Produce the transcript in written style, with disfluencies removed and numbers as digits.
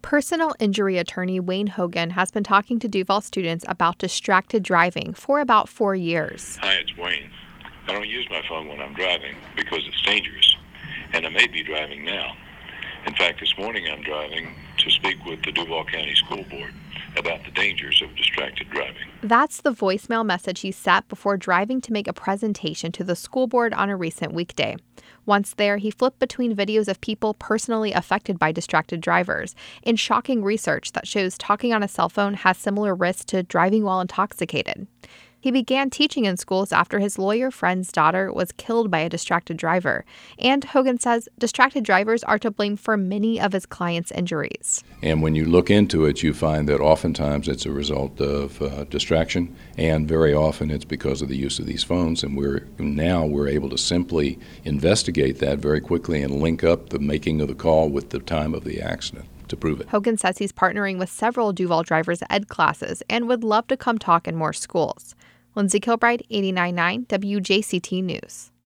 Personal injury attorney Wayne Hogan has been talking to Duval students about distracted driving for about 4 years. Hi, it's Wayne. I don't use my phone when I'm driving because it's dangerous, and I may be driving now. In fact, this morning I'm driving to speak with the Duval County School Board about the dangers of distracted driving. That's the voicemail message he set before driving to make a presentation to the school board on a recent weekday. Once there, he flipped between videos of people personally affected by distracted drivers and shocking research that shows talking on a cell phone has similar risks to driving while intoxicated. He began teaching in schools after his lawyer friend's daughter was killed by a distracted driver. And Hogan says distracted drivers are to blame for many of his clients' injuries. And when you look into it, you find that oftentimes it's a result of distraction, and very often it's because of the use of these phones. And we're able to simply investigate that very quickly and link up the making of the call with the time of the accident to prove it. Hogan says he's partnering with several Duval drivers ed classes and would love to come talk in more schools. Lindsay Kilbride, 89.9 WJCT News.